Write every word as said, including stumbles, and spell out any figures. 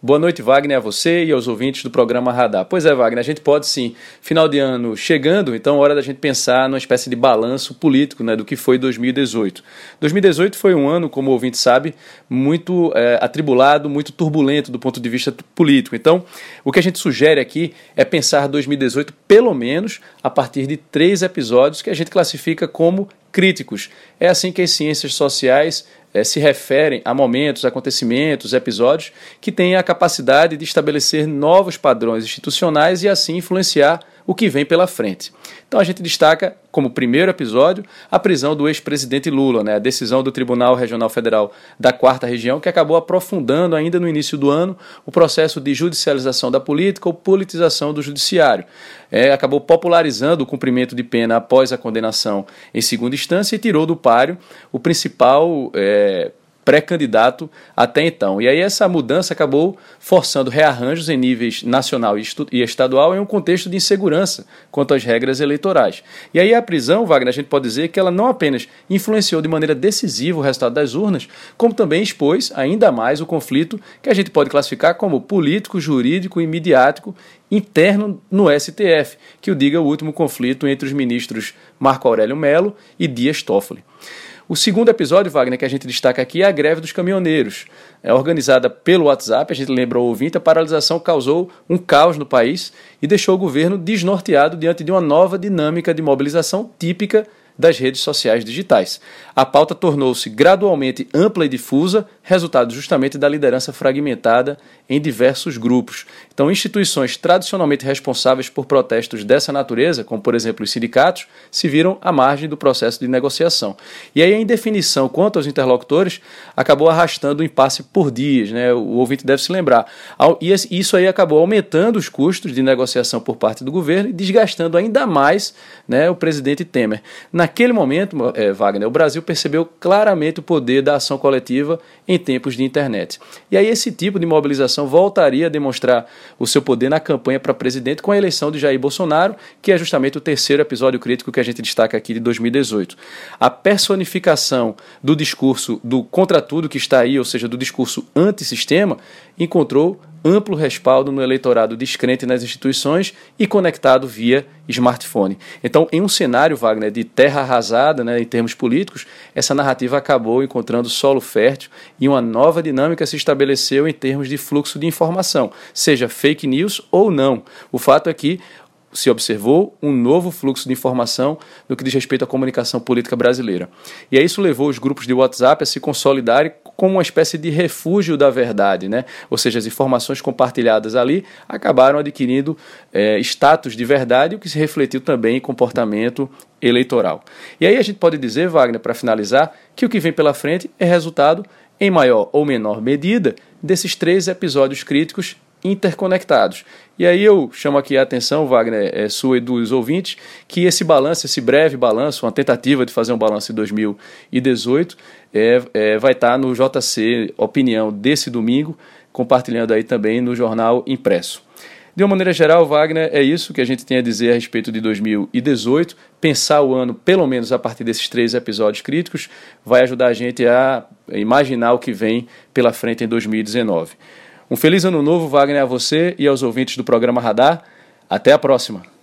Boa noite, Wagner, a você e aos ouvintes do programa Radar. Pois é, Wagner, a gente pode sim, final de ano chegando, então é hora da gente pensar numa espécie de balanço político, né, do que foi dois mil e dezoito. dois mil e dezoito foi um ano, como o ouvinte sabe, muito é, atribulado, muito turbulento do ponto de vista político. Então, o que a gente sugere aqui é pensar dois mil e dezoito pelo menos a partir de três episódios que a gente classifica como críticos. É assim que as ciências sociais É, se referem a momentos, acontecimentos, episódios que têm a capacidade de estabelecer novos padrões institucionais e assim influenciar o que vem pela frente. Então a gente destaca como primeiro episódio a prisão do ex-presidente Lula, né, a decisão do Tribunal Regional Federal da Quarta Região, que acabou aprofundando ainda no início do ano o processo de judicialização da política ou politização do judiciário. É, acabou popularizando o cumprimento de pena após a condenação em segunda instância e tirou do páreo o principal é, pré-candidato até então. E aí essa mudança acabou forçando rearranjos em níveis nacional e estadual em um contexto de insegurança quanto às regras eleitorais. E aí a prisão, Wagner, a gente pode dizer que ela não apenas influenciou de maneira decisiva o resultado das urnas, como também expôs ainda mais o conflito que a gente pode classificar como político, jurídico e midiático interno no S T F, que o diga o último conflito entre os ministros Marco Aurélio Mello e Dias Toffoli. O segundo episódio, Wagner, que a gente destaca aqui é a greve dos caminhoneiros. É organizada pelo WhatsApp, a gente lembra ao ouvinte, a paralisação causou um caos no país e deixou o governo desnorteado diante de uma nova dinâmica de mobilização típica das redes sociais digitais. A pauta tornou-se gradualmente ampla e difusa, resultado justamente da liderança fragmentada em diversos grupos. Então, instituições tradicionalmente responsáveis por protestos dessa natureza, como por exemplo os sindicatos, se viram à margem do processo de negociação. E aí a indefinição quanto aos interlocutores acabou arrastando o impasse por dias, né? O ouvinte deve se lembrar. E isso aí acabou aumentando os custos de negociação por parte do governo e desgastando ainda mais, né, o presidente Temer. Naquele momento, é, Wagner, o Brasil percebeu claramente o poder da ação coletiva em tempos de internet. E aí esse tipo de mobilização voltaria a demonstrar o seu poder na campanha para presidente com a eleição de Jair Bolsonaro, que é justamente o terceiro episódio crítico que a gente destaca aqui de dois mil e dezoito. A personificação do discurso do contra tudo que está aí, ou seja, do discurso antissistema, encontrou amplo respaldo no eleitorado descrente nas instituições e conectado via smartphone. Então, em um cenário, Wagner, de terra arrasada, né, em termos políticos, essa narrativa acabou encontrando solo fértil e uma nova dinâmica se estabeleceu em termos de fluxo de informação, seja fake news ou não. O fato é que se observou um novo fluxo de informação no que diz respeito à comunicação política brasileira. E aí isso levou os grupos de WhatsApp a se consolidarem como uma espécie de refúgio da verdade, né? Ou seja, as informações compartilhadas ali acabaram adquirindo é, status de verdade, o que se refletiu também em comportamento eleitoral. E aí a gente pode dizer, Wagner, para finalizar, que o que vem pela frente é resultado, em maior ou menor medida, desses três episódios críticos interconectados. E aí eu chamo aqui a atenção, Wagner, é, sua e dos ouvintes, que esse balanço, esse breve balanço, uma tentativa de fazer um balanço em dois mil e dezoito, é, é, vai estar no J C Opinião desse domingo, compartilhando aí também no jornal impresso. De uma maneira geral, Wagner, é isso que a gente tem a dizer a respeito de dois mil e dezoito. Pensar o ano, pelo menos a partir desses três episódios críticos, vai ajudar a gente a imaginar o que vem pela frente em dois mil e dezenove. Um feliz ano novo, Wagner, a você e aos ouvintes do programa Radar. Até a próxima.